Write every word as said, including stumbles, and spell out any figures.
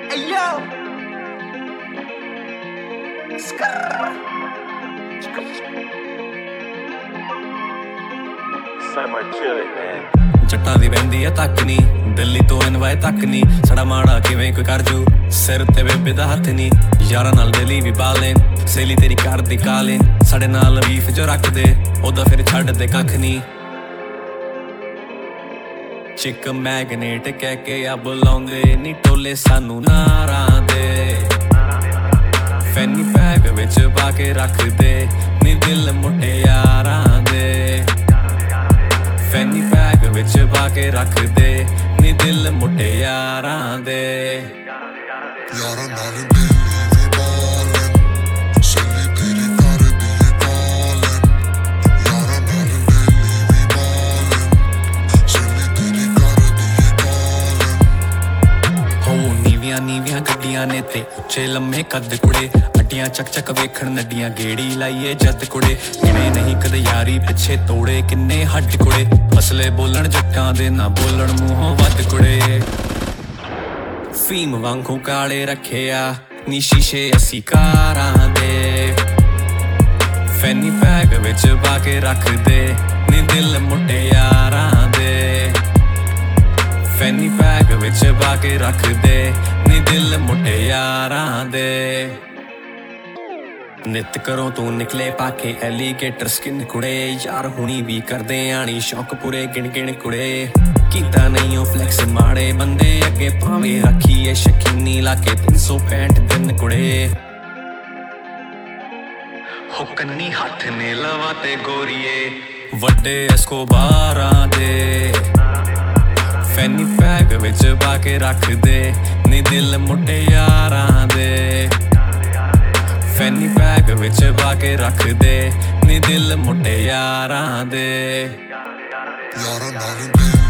Ayo. Skrrr. So much chili, man. ਜੱਟਾਂ ਦੀ ਵਹਿੰਦੀ ਐ ਤੱਕ ਨੀ, ਦਿੱਲੀ ਤੋਂ ਐਨਵਾਏ ਤੱਕ ਨੀ, ਸਾਡਾ ਮਾੜਾ ਕਿਵੇਂ ਕੋਈ ਕਰ ਜੂ, ਸਿਰ ਤੇ ਬੇਬੇ ਦਾ ਹੱਥ ਨੀ, ਯਾਰਾਂ ਨਾਲ ਡੇਲੀ ਵੀ ਬਾਲੇਂ, ਸਹੇਲੀ ਤੇਰੀ ਕਰਦੀ ਕਾਲੇ, ਸਾਡੇ ਨਾਲ ਬੀਫ ਜੋ ਰੱਖਦੇ, ਉਹਦਾ ਫਿਰ ਛੱਡਦੇ ਕੱਖ ਨੀ। ਚਿਕ ਮੈਗਨੇਟ ਕਹਿ ਕੇ ਆ ਬੁਲਾਉਂਦੇ ਨੀ ਟੋਲੇ ਸਾਨੂੰ ਨਾਰਾਂ ਦੇ, ਫੈਨੀ ਪੈਗ ਵਿੱਚ ਪਾ ਕੇ ਰੱਖਦੇ ਨੀ ਦਿਲ ਮੁਟਿਆਰਾਂ ਦੇ, ਫੈਨੀ ਪੈਗ ਵਿੱਚ ਪਾ ਕੇ ਰੱਖਦੇ ਨੀ ਦਿਲ ਮੁਟਿਆਰਾਂ ਦੇ। ਯਾਰਾਂ ਨਾਲ ਦਿੱਲੀ ਵੀ ਬਾਲਨ, ਸਹੇਲੀ ਤੇਰੀ ਕਰਦੀ ਏ ਕਾਲਨ, ਯਾਰਾਂ ਨਾਲ ਦਿੱਲੀ ਵੀ ਬਾਲਨ, ਸਹੇਲੀ ਤੇਰੀ ਕਰਦੀ ਏ ਕਾਲਨ। ਹੋ ਨੀਵੀਆਂ ਨੀਵੀਆਂ ਗੱਡੀਆਂ ਨੇ ਤੇ ਉੱਚੇ ਲੰਮੇ ਕੱਦ ਕੁੜੇ, ਅੱਡੀਆਂ ਚੱਕ ਚੱਕ ਵੇਖਣ ਨੱਡੀਆਂ ਗੇੜੀ ਲਾਈਏ ਜੱਦ ਕੁੜੇ, ਕਿਵੇਂ ਨਹੀਂ ਕਦੇ ਯਾਰੀ ਪਿੱਛੇ ਤੋੜੇ ਕਿੰਨੇ ਹੱਡ ਕੁੜੇ, ਅਸਲੇ ਬੋਲਣ ਜੱਟਾਂ ਦੇ ਨਾ ਬੋਲਣ ਮੂੰਹੋਂ ਵੱਧ ਕੁੜੇ। ਫੀਮ ਵਾਂਗੂ ਕਾਲੇ ਰੱਖਿਆ ਨੀ ਸ਼ੀਸ਼ੇ ਅਸੀਂ ਕਾਰਾਂ ਦੇ, ਫੈਨੀ ਪੈਗ ਵਿੱਚ ਪਾ ਕੇ ਰੱਖਦੇ ਨੀ ਦਿਲ ਮੁਟਿਆਰਾਂ ਦੇ, ਫੈਨੀ ਪੈਗ ਵਿੱਚ ਪਾ ਕੇ ਰੱਖਦੇ ਨੀ ਦਿਲ ਮੁਟਿਆਰਾਂ ਦੇ। ਨਿੱਤ ਕਰੋ ਤੂੰ ਨਿਕਲੇ ਪਾ ਕੇ ਐਲੀਗੇਟਰ ਸਕਿਨ ਕੁੜੇ, ਯਾਰ ਹੁਣੀ ਵੀ ਕਰਦੇ ਆਣੀ ਸ਼ੌਕ ਪੂਰੇ ਗਿਣ ਗਿਣ ਕੁੜੇ, ਕੀਤਾ ਨਹੀਂ ਉਹ ਫਲੈਕਸ ਮਾੜੇ ਬੰਦੇ ਅੱਗੇ ਭਾਵੇਂ ਰੱਖੀਏ ਸ਼ਕੀਨੀ ਲਾ ਕੇ ਤਿੰਨ ਸੌ ਪੈਂਹਠ ਦਿਨ ਕੁੜੇ। ਹੋ ਕੰਨੀ ਹੱਥ ਨੇ ਲਵਾ ਤੇ ਗੋਰੀਏ ਵੱਡੇ ਐਸਕੋਬਾਰਾਂ ਦੇ, ਫੈਨੀ ਪੈਗ ਵਿੱਚ ਪਾ ਕੇ ਰੱਖਦੇ ਨੀ ਦਿਲ ਮੁਟਿਆਰਾਂ ਦੇ, ਫੈਨੀ ਪੈਗ ਵਿੱਚ ਪਾ ਕੇ ਰੱਖਦੇ ਨੀ ਦਿਲ ਮੁਟਿਆਰਾਂ ਦੇ। ਯਾਰਾਂ ਨਾਲ ਦਿੱਲੀ